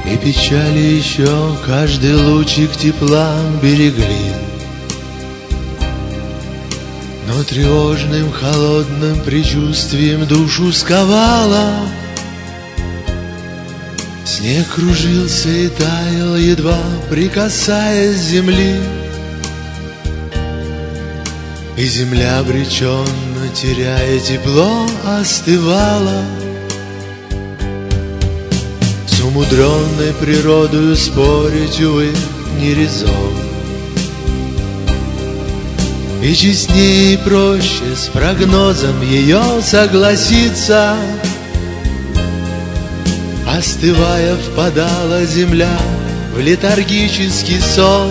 И печали еще каждый лучик тепла берегли. Но тревожным холодным предчувствием душу сковало. Снег кружился и таял, едва прикасаясь земли. И земля, обреченно теряя тепло, остывала. С умудренной природою спорить, увы, не резон. И честнее и проще с прогнозом ее согласиться. Остывая, впадала земля в летаргический сон,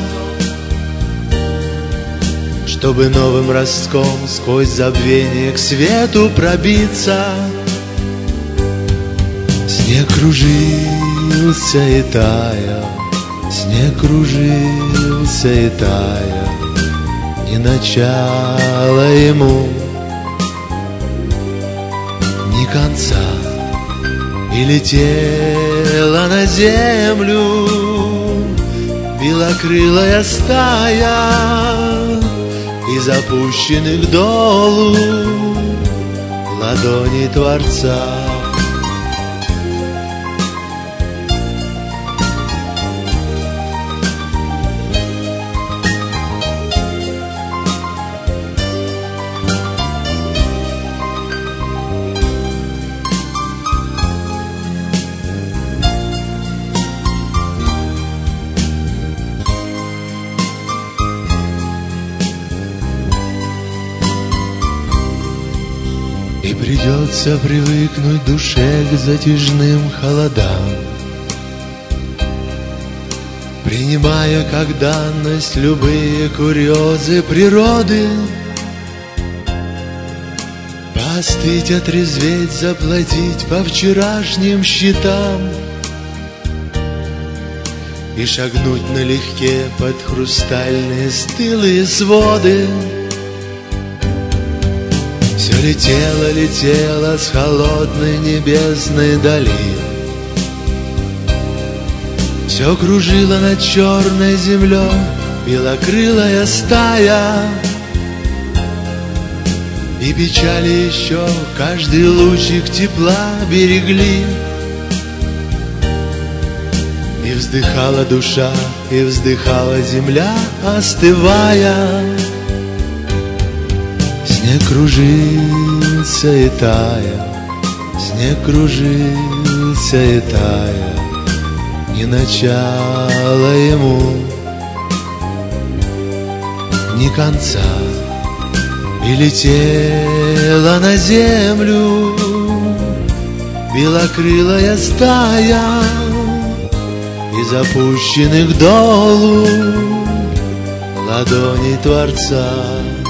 чтобы новым ростком сквозь забвение к свету пробиться. Снег кружился и таял, снег кружился и таял, ни начала ему, ни конца. И летела на землю белокрылая стая из опущенных долу ладоней Творца. И придется привыкнуть душе к затяжным холодам, принимая как данность любые курьезы природы. Поостыть, отрезветь, заплатить по вчерашним счетам и шагнуть налегке под хрустальные стылые своды. Все летело, летело с холодной небесной дали. Все кружило над черной землей белокрылая стая. И печали еще каждый лучик тепла берегли. И вздыхала душа, и вздыхала земля, остывая. Снег кружился и таял, снег кружился и таял, ни начала ему, ни конца. И летела на землю белокрылая стая из опущенных долу ладоней Творца.